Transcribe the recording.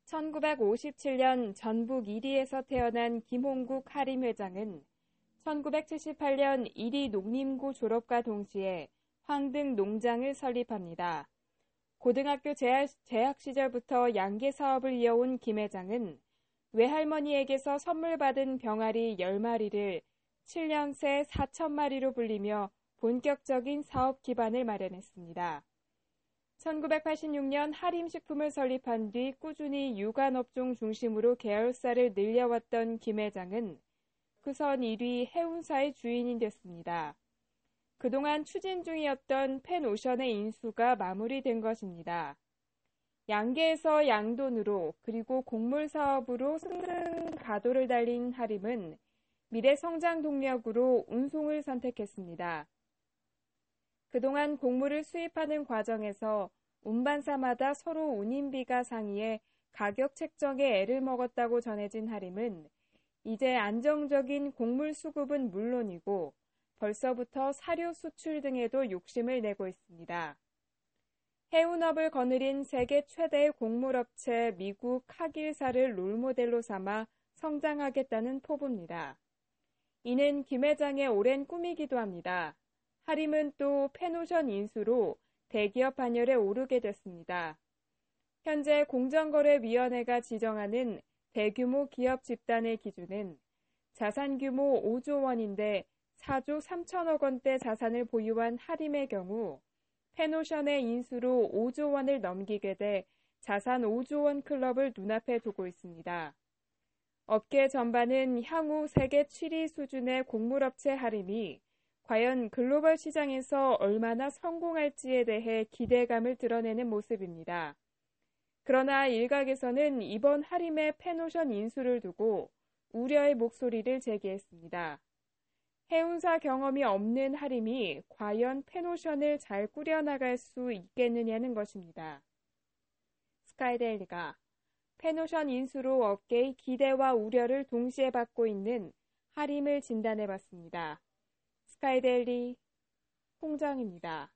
1957년 전북 이리에서 태어난 김홍국 하림 회장은 1978년 이리 농림고 졸업과 동시에 황등 농장을 설립합니다. 고등학교 재학 시절부터 양계 사업을 이어온 김 회장은 외할머니에게서 선물 받은 병아리 10마리를 7년 새 4,000마리로 불리며 본격적인 사업 기반을 마련했습니다. 1986년 하림식품을 설립한 뒤 꾸준히 유관업종 중심으로 계열사를 늘려왔던 김 회장은 국선 1위 해운사의 주인이 됐습니다. 그동안 추진 중이었던 펜오션의 인수가 마무리된 것입니다. 양계에서 양돈으로 그리고 곡물 사업으로 승승가도를 달린 하림은 미래 성장 동력으로 운송을 선택했습니다. 그동안 곡물을 수입하는 과정에서 운반사마다 서로 운임비가 상이해 가격 책정에 애를 먹었다고 전해진 하림은 이제 안정적인 곡물 수급은 물론이고 벌써부터 사료 수출 등에도 욕심을 내고 있습니다. 해운업을 거느린 세계 최대의 곡물업체 미국 카길사를 롤모델로 삼아 성장하겠다는 포부입니다. 이는 김 회장의 오랜 꿈이기도 합니다. 하림은 또 펜오션 인수로 대기업 반열에 오르게 됐습니다. 현재 공정거래위원회가 지정하는 대규모 기업 집단의 기준은 자산 규모 5조 원인데 4조 3천억 원대 자산을 보유한 하림의 경우 펜오션의 인수로 5조 원을 넘기게 돼 자산 5조 원 클럽을 눈앞에 두고 있습니다. 업계 전반은 향후 세계 7위 수준의 곡물업체 하림이 과연 글로벌 시장에서 얼마나 성공할지에 대해 기대감을 드러내는 모습입니다. 그러나 일각에서는 이번 하림의 펜오션 인수를 두고 우려의 목소리를 제기했습니다. 해운사 경험이 없는 하림이 과연 펜오션을 잘 꾸려나갈 수 있겠느냐는 것입니다. 스카이데일리가 펜오션 인수로 업계의 기대와 우려를 동시에 받고 있는 하림을 진단해봤습니다. 스카이데일리 홍정입니다.